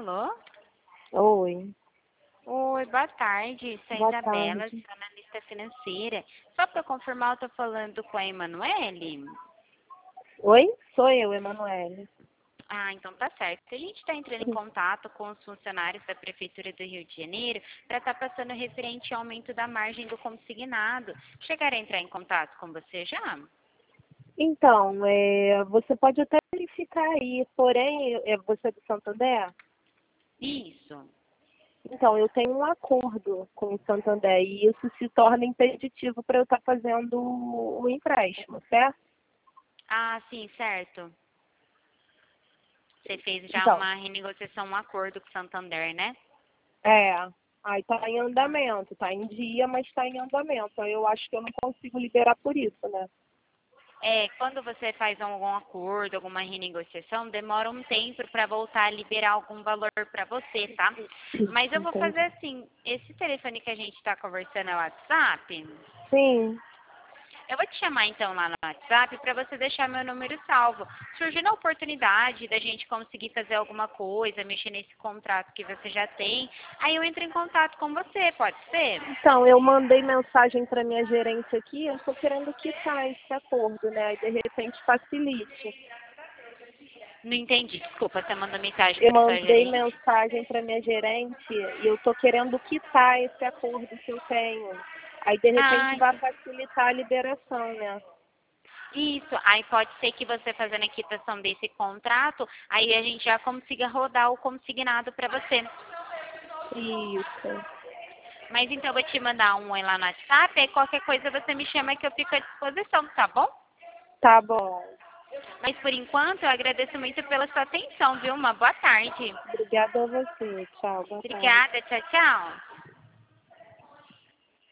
Alô? Oi, Oi, boa tarde. Sou a boa Isabela, tarde. sou analista financeira. Só para confirmar, eu estou falando com a Emanuele? Oi, sou eu, Emanuele. Ah, então tá certo. A gente está entrando em contato com os funcionários da Prefeitura do Rio de Janeiro para estar passando referente ao aumento da margem do consignado. Chegaram a entrar em contato com você já? Então, você pode até verificar aí, porém, você é do Santander? Isso. Então, eu tenho um acordo com o Santander e isso se torna impeditivo para eu estar fazendo o empréstimo, certo? Ah, sim, certo. Você fez já Então, uma renegociação, um acordo com o Santander, né? é, aí está em Ah. andamento, está em dia, mas está em andamento. Aí eu acho que eu não consigo liberar por isso, né? Quando você faz algum acordo, alguma renegociação, demora um tempo para voltar a liberar algum valor para você, tá? Mas eu vou fazer Entendi. assim, esse telefone que a gente está conversando é o WhatsApp? Sim. Eu vou te chamar então lá no WhatsApp para você deixar meu número salvo. Surgindo a oportunidade da gente conseguir fazer alguma coisa, mexer nesse contrato que você já tem, aí eu entro em contato com você, pode ser? Então, eu mandei mensagem para minha gerente aqui, eu estou querendo quitar esse acordo, né? Aí, de repente, facilite. Não entendi, desculpa, você mandou mensagem Eu para sua mandei gerente? mensagem para minha gerente e eu estou querendo quitar esse acordo que eu tenho. Aí, de repente, Ah, vai facilitar a liberação, né? isso, aí pode ser que você fazendo a quitação desse contrato, aí a gente já consiga rodar o consignado para você. Isso. Mas então eu vou te mandar um oi lá no WhatsApp, aí qualquer coisa você me chama que eu fico à disposição, tá bom? Tá bom. Mas por enquanto eu agradeço muito pela sua atenção, viu? Uma boa tarde. Obrigada a você. Tchau. Boa tarde. Obrigada, tchau, tchau.